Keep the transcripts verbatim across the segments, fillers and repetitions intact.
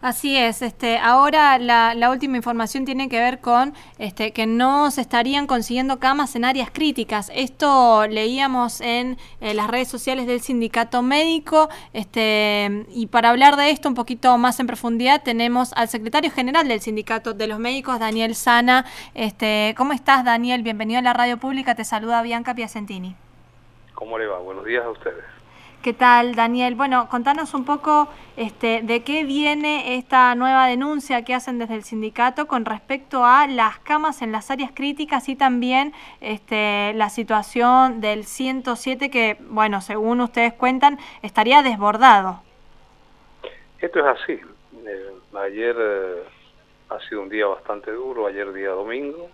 Así es, este, ahora la, la última información tiene que ver con este, que no se estarían consiguiendo camas en áreas críticas. Esto leíamos en eh, las redes sociales del Sindicato Médico, este, y para hablar de esto un poquito más en profundidad tenemos al secretario general del Sindicato de los Médicos, Daniel Sana. Este, ¿Cómo estás, Daniel? Bienvenido a la radio pública, te saluda Bianca Piacentini. ¿Cómo le va? Buenos días a ustedes. ¿Qué tal, Daniel? Bueno, contanos un poco este, de qué viene esta nueva denuncia que hacen desde el sindicato con respecto a las camas en las áreas críticas y también este, la situación del ciento siete que, bueno, según ustedes cuentan, estaría desbordado. Esto es así. Eh, ayer eh, ha sido un día bastante duro, ayer día domingo.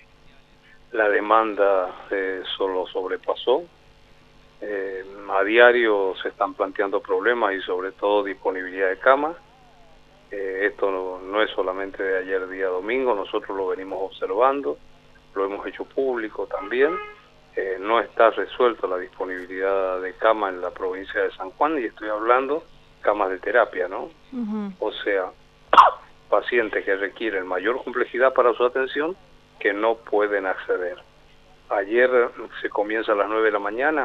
La demanda eh, solo sobrepasó. Eh, a diario se están planteando problemas y sobre todo disponibilidad de camas. Eh, esto no, no es solamente de ayer día domingo, nosotros lo venimos observando, lo hemos hecho público también. Eh, no está resuelto la disponibilidad de camas en la provincia de San Juan y estoy hablando camas de terapia, ¿no? Uh-huh. O sea, pacientes que requieren mayor complejidad para su atención que no pueden acceder. Ayer se comienza a las nueve de la mañana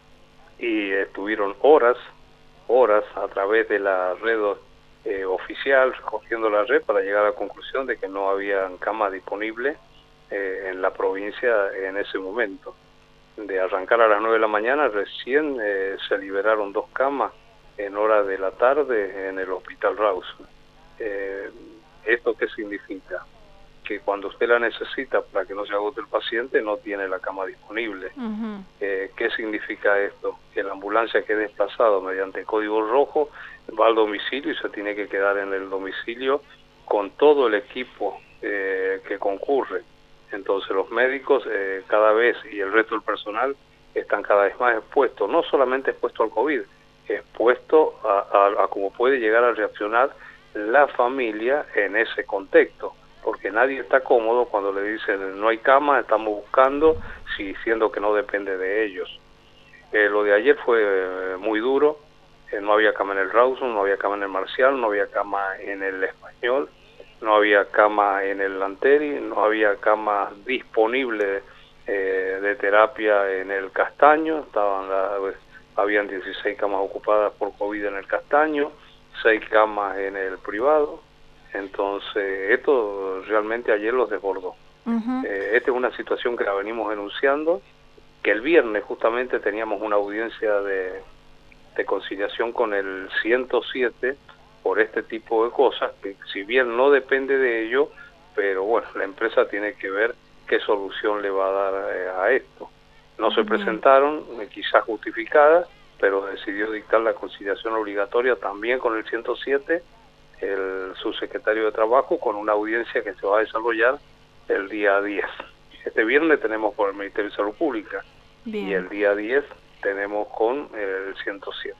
y estuvieron horas, horas a través de la red eh, oficial, recogiendo la red para llegar a la conclusión de que no había camas disponibles eh, en la provincia en ese momento. De arrancar a las nueve de la mañana, recién eh, se liberaron dos camas en hora de la tarde en el Hospital Rawson. Eh, ¿Esto qué significa? Que cuando usted la necesita para que no se agote el paciente, no tiene la cama disponible. Uh-huh. Eh, ¿Qué significa esto? Que la ambulancia que es desplazado mediante código rojo va al domicilio y se tiene que quedar en el domicilio con todo el equipo eh, que concurre. Entonces los médicos eh, cada vez y el resto del personal están cada vez más expuestos, no solamente expuestos al COVID, expuestos a, a, a cómo puede llegar a reaccionar la familia en ese contexto. Porque nadie está cómodo cuando le dicen no hay cama, estamos buscando, si diciendo que no depende de ellos. Eh, lo de ayer fue eh, muy duro, eh, no había cama en el Rawson, no había cama en el Marcial, no había cama en el Español, no había cama en el Lanteri, no había cama disponible eh, de terapia en el Castaño, estaban la, habían dieciséis camas ocupadas por COVID en el Castaño, seis camas en el privado. Entonces, esto realmente ayer los desbordó. Uh-huh. Eh, esta es una situación que la venimos denunciando, que el viernes justamente teníamos una audiencia de, de conciliación con el ciento siete por este tipo de cosas, que si bien no depende de ello, pero bueno, la empresa tiene que ver qué solución le va a dar eh, a esto. No uh-huh. se presentaron, eh, quizás justificadas, pero decidió dictar la conciliación obligatoria también con el ciento siete, el subsecretario de Trabajo, con una audiencia que se va a desarrollar el día diez. Este viernes tenemos por el Ministerio de Salud Pública. Bien. Y el día diez tenemos con el ciento siete.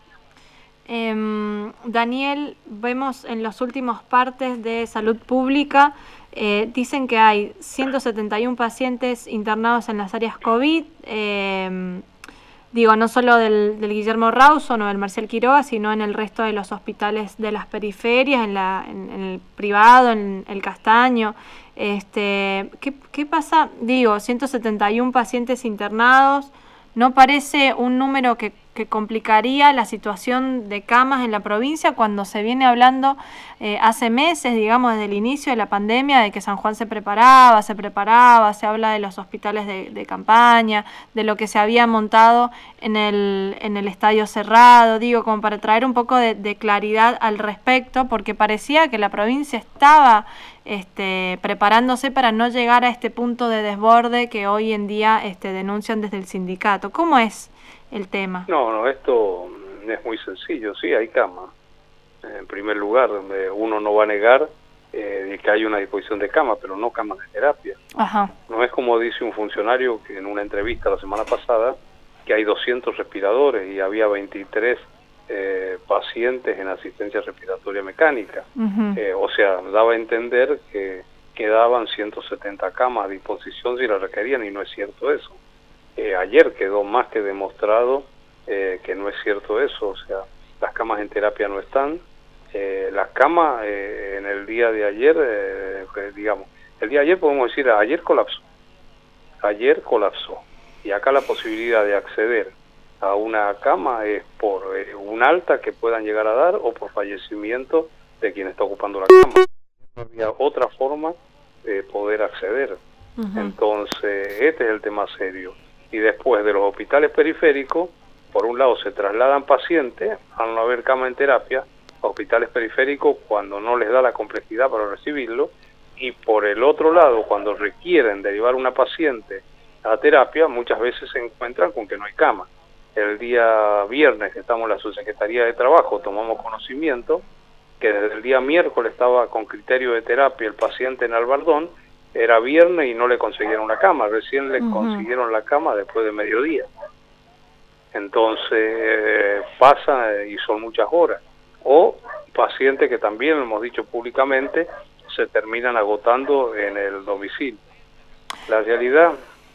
Eh, Daniel, vemos en los últimos partes de Salud Pública, eh, dicen que hay ciento setenta y uno pacientes internados en las áreas COVID, eh, Digo, no solo del, del Guillermo Rawson o del Marcial Quiroga, sino en el resto de los hospitales de las periferias, en, la, en, en el privado, en el Castaño. Este, ¿qué, ¿Qué pasa? Digo, ciento setenta y uno pacientes internados, ¿no parece un número que, que complicaría la situación de camas en la provincia cuando se viene hablando eh, hace meses, digamos, desde el inicio de la pandemia, de que San Juan se preparaba, se preparaba, se habla de los hospitales de, de campaña, de lo que se había montado en el, en el estadio cerrado, digo, como para traer un poco de, de claridad al respecto, porque parecía que la provincia estaba este, preparándose para no llegar a este punto de desborde que hoy en día este, denuncian desde el sindicato. ¿Cómo es el tema? No, no, esto es muy sencillo, sí, hay cama. En primer lugar, uno no va a negar eh, que hay una disposición de cama, pero no camas de terapia. Ajá. No es como dice un funcionario que en una entrevista la semana pasada, que hay doscientos respiradores y había veintitrés eh, pacientes en asistencia respiratoria mecánica. Uh-huh. eh, o sea, daba a entender que quedaban ciento setenta camas a disposición si la requerían, y no es cierto eso. Eh, ayer quedó más que demostrado eh, que no es cierto eso, o sea, las camas en terapia no están, Eh, las camas eh, en el día de ayer, eh, digamos, el día de ayer podemos decir, ayer colapsó, ayer colapsó, y acá la posibilidad de acceder a una cama es por eh, un alta que puedan llegar a dar o por fallecimiento de quien está ocupando la cama. No había otra forma de poder acceder. Uh-huh. Entonces, este es el tema serio. Y después de los hospitales periféricos, por un lado se trasladan pacientes, al no haber cama en terapia, a hospitales periféricos cuando no les da la complejidad para recibirlo, y por el otro lado, cuando requieren derivar una paciente a terapia, muchas veces se encuentran con que no hay cama. El día viernes que estamos en la Subsecretaría de Trabajo, tomamos conocimiento que desde el día miércoles estaba con criterio de terapia el paciente en Albardón, era viernes y no le consiguieron una cama, recién le uh-huh. consiguieron la cama después de mediodía. Entonces eh, pasa y son muchas horas. O pacientes que también, lo hemos dicho públicamente, se terminan agotando en el domicilio. La realidad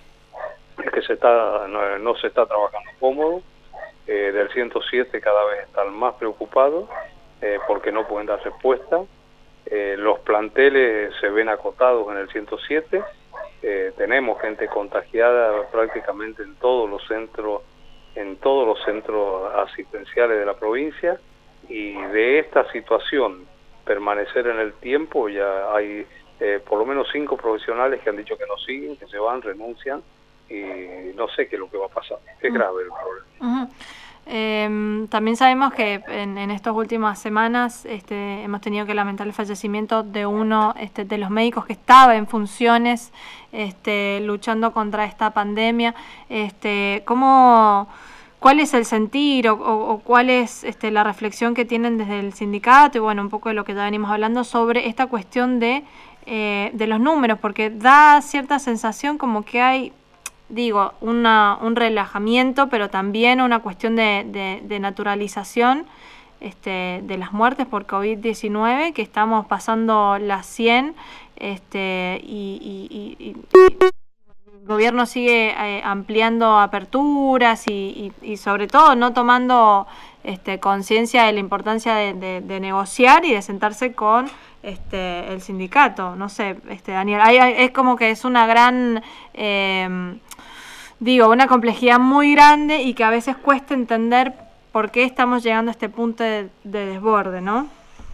es que se está no, no se está trabajando cómodo, eh, del ciento siete cada vez están más preocupados eh, porque no pueden dar respuesta. Eh, los planteles se ven acotados en el ciento siete, eh, tenemos gente contagiada prácticamente en todos los centros, en todos los centros asistenciales de la provincia, y de esta situación permanecer en el tiempo ya hay eh, por lo menos cinco profesionales que han dicho que no siguen, que se van, renuncian, y no sé qué es lo que va a pasar. Es uh-huh. grave el problema. Uh-huh. Eh, también sabemos que en, en estas últimas semanas este, hemos tenido que lamentar el fallecimiento de uno este, de los médicos que estaba en funciones este, luchando contra esta pandemia. Este, ¿cómo, ¿Cuál es el sentir o, o, o cuál es este, la reflexión que tienen desde el sindicato? Y bueno, un poco de lo que ya venimos hablando sobre esta cuestión de, eh, de los números, porque da cierta sensación como que hay, digo, una, un relajamiento, pero también una cuestión de, de, de naturalización este, de las muertes por COVID diecinueve, que estamos pasando las cien este, y, y, y, y el gobierno sigue eh, ampliando aperturas y, y, y sobre todo no tomando este, conciencia de la importancia de, de, de negociar y de sentarse con este, el sindicato. No sé, este, Daniel, hay, hay, es como que es una gran... Eh, Digo, una complejidad muy grande y que a veces cuesta entender por qué estamos llegando a este punto de, de desborde, ¿no?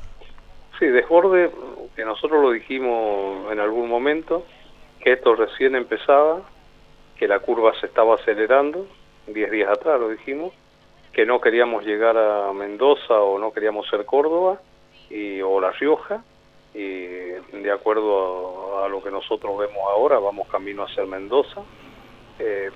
Sí, desborde, que nosotros lo dijimos en algún momento, que esto recién empezaba, que la curva se estaba acelerando, diez días atrás lo dijimos, que no queríamos llegar a Mendoza o no queríamos ser Córdoba y, o La Rioja, y de acuerdo a, a lo que nosotros vemos ahora, vamos camino a ser Mendoza. Eh,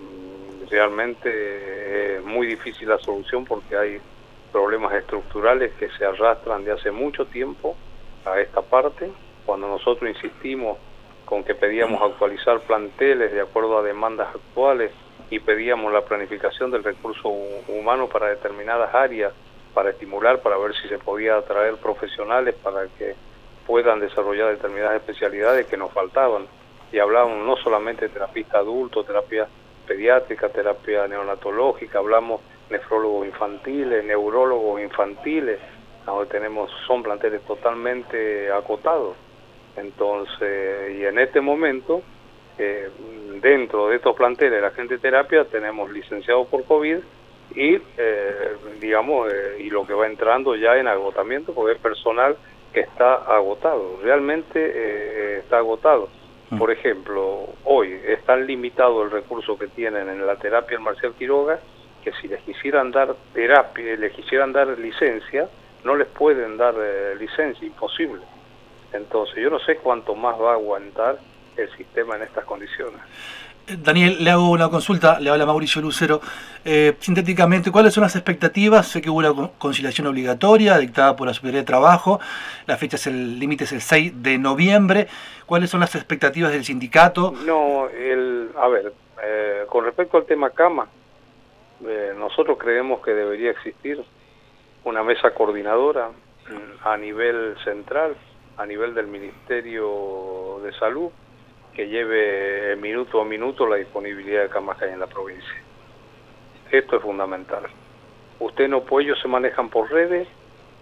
realmente es muy difícil la solución porque hay problemas estructurales que se arrastran de hace mucho tiempo a esta parte. Cuando nosotros insistimos con que pedíamos actualizar planteles de acuerdo a demandas actuales y pedíamos la planificación del recurso humano para determinadas áreas, para estimular, para ver si se podía atraer profesionales para que puedan desarrollar determinadas especialidades que nos faltaban. Y hablamos no solamente de terapista adulto, terapia pediátrica, terapia neonatológica, hablamos nefrólogos infantiles, neurólogos infantiles, donde tenemos, son planteles totalmente acotados. Entonces, y en este momento, eh, dentro de estos planteles de la gente de terapia, tenemos licenciados por COVID y, eh, digamos, eh, y lo que va entrando ya en agotamiento, porque es personal que está agotado, realmente eh, está agotado. Por ejemplo, hoy es tan limitado el recurso que tienen en la terapia en Marcial Quiroga que si les quisieran dar terapia, les quisieran dar licencia, no les pueden dar eh, licencia, imposible. Entonces yo no sé cuánto más va a aguantar el sistema en estas condiciones. Daniel, le hago una consulta, le habla Mauricio Lucero. Eh, sintéticamente, ¿cuáles son las expectativas? Sé que hubo una conciliación obligatoria dictada por la Secretaría de Trabajo, la fecha es el límite es el seis de noviembre. ¿Cuáles son las expectativas del sindicato? No, el, a ver, eh, con respecto al tema cama, eh, nosotros creemos que debería existir una mesa coordinadora a nivel central, a nivel del Ministerio de Salud, que lleve minuto a minuto la disponibilidad de camas que hay en la provincia. Esto es fundamental. Usted no puede, ellos se manejan por redes,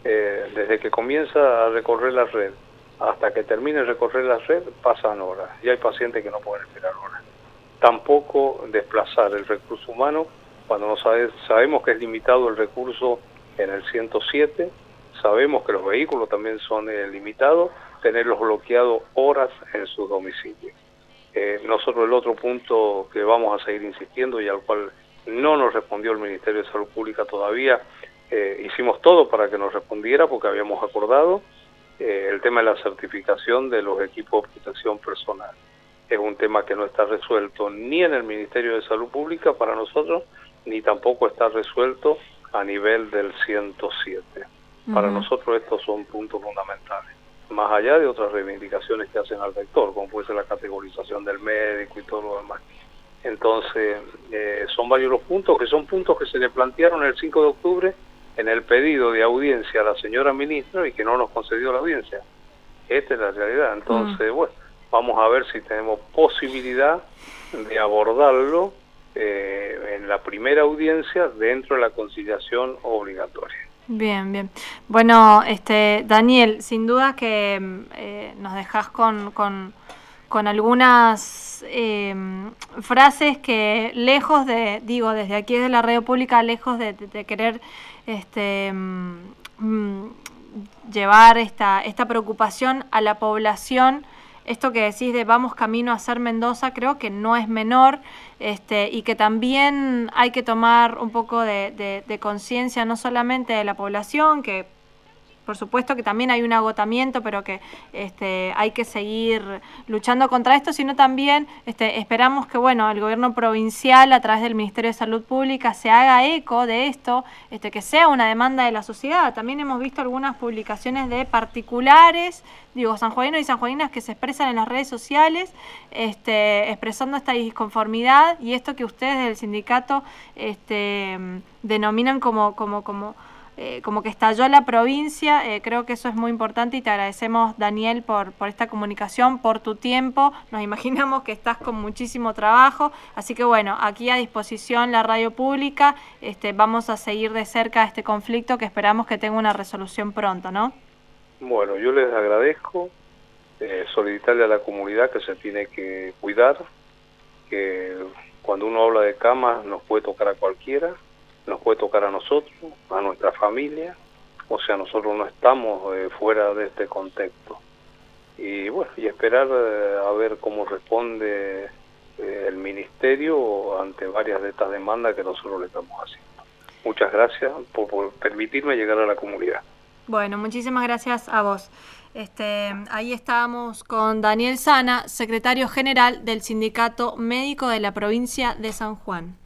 eh, desde que comienza a recorrer la red hasta que termine de recorrer la red pasan horas y hay pacientes que no pueden esperar horas. Tampoco desplazar el recurso humano cuando no sabe, sabemos que es limitado el recurso en el ciento siete, sabemos que los vehículos también son eh, limitados, tenerlos bloqueados horas en sus domicilios. Eh, nosotros el otro punto que vamos a seguir insistiendo y al cual no nos respondió el Ministerio de Salud Pública todavía, eh, hicimos todo para que nos respondiera porque habíamos acordado eh, el tema de la certificación de los equipos de protección personal. Es un tema que no está resuelto ni en el Ministerio de Salud Pública para nosotros, ni tampoco está resuelto a nivel del ciento siete. Uh-huh. Para nosotros estos son puntos fundamentales, más allá de otras reivindicaciones que hacen al rector, como puede ser la categorización del médico y todo lo demás. Entonces, eh, son varios los puntos, que son puntos que se le plantearon el cinco de octubre en el pedido de audiencia a la señora ministra y que no nos concedió la audiencia. Esta es la realidad. Entonces, uh-huh. bueno, vamos a ver si tenemos posibilidad de abordarlo eh, en la primera audiencia dentro de la conciliación obligatoria. Bien, bien. Bueno, este Daniel, sin duda que eh, nos dejás con, con, con algunas eh, frases que lejos de, digo, desde aquí desde la radio pública, lejos de, de, de querer este mm, llevar esta, esta preocupación a la población. Esto que decís de vamos camino a ser Mendoza creo que no es menor, este, y que también hay que tomar un poco de, de, de conciencia no solamente de la población, que por supuesto que también hay un agotamiento, pero que este, hay que seguir luchando contra esto, sino también este, esperamos que bueno, el gobierno provincial a través del Ministerio de Salud Pública se haga eco de esto, este, que sea una demanda de la sociedad. También hemos visto algunas publicaciones de particulares, digo, sanjuaninos y sanjuaninas que se expresan en las redes sociales, este, expresando esta disconformidad y esto que ustedes del sindicato este, denominan como... como, como Eh, como que estalló la provincia. Eh, creo que eso es muy importante y te agradecemos, Daniel, por, por esta comunicación, por tu tiempo. Nos imaginamos que estás con muchísimo trabajo, así que bueno, aquí a disposición la radio pública, este, vamos a seguir de cerca este conflicto que esperamos que tenga una resolución pronto, ¿no? Bueno, yo les agradezco, eh, solicitarle a la comunidad que se tiene que cuidar, que cuando uno habla de camas nos puede tocar a cualquiera, nos puede tocar a nosotros, a nuestra familia, o sea, nosotros no estamos eh, fuera de este contexto. Y bueno, y esperar eh, a ver cómo responde eh, el Ministerio ante varias de estas demandas que nosotros le estamos haciendo. Muchas gracias por, por permitirme llegar a la comunidad. Bueno, muchísimas gracias a vos. Este, ahí estábamos con Daniel Sana, secretario general del Sindicato Médico de la provincia de San Juan.